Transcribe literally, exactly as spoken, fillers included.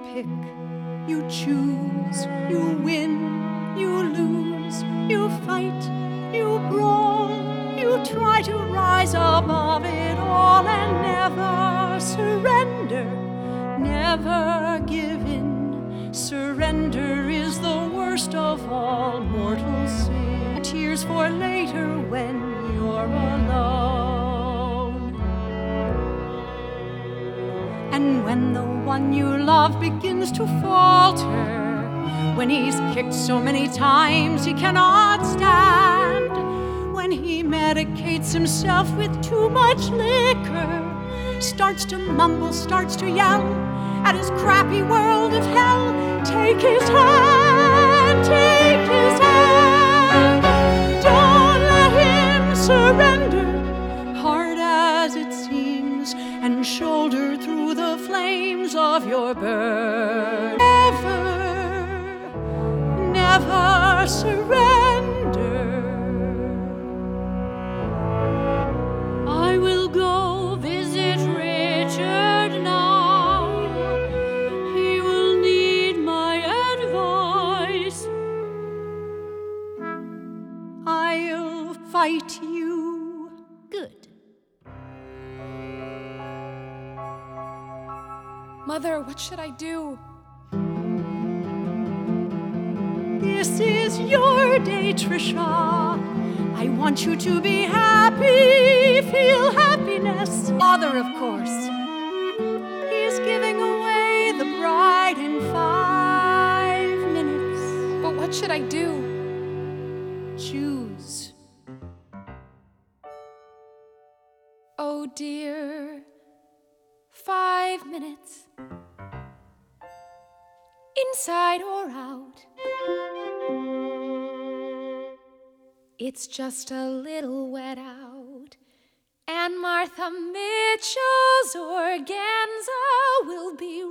pick, you choose, you win, you lose, you fight, you brawl, you try to rise above it all and never surrender, never give in. Surrender is the worst of all mortal sin. Tears for later when you're alone. And when the one you love begins to falter, when he's kicked so many times he cannot stand, when he medicates himself with too much liquor, starts to mumble, starts to yell at his crappy world of hell, take his hand, take his hand. Don't let him surrender, hard as it seems, and shoulder through the flames of your burn. Never, never surrender. I will go visit Richard now. He will need my advice. I'll fight you. Good. Mother, what should I do? This is your day, Trisha. I want you to be happy, feel happiness. Father, of course. He's giving away the bride in five minutes. But what should I do? Choose. Oh dear, five minutes. Inside or out, it's just a little wet out, and Martha Mitchell's organza will be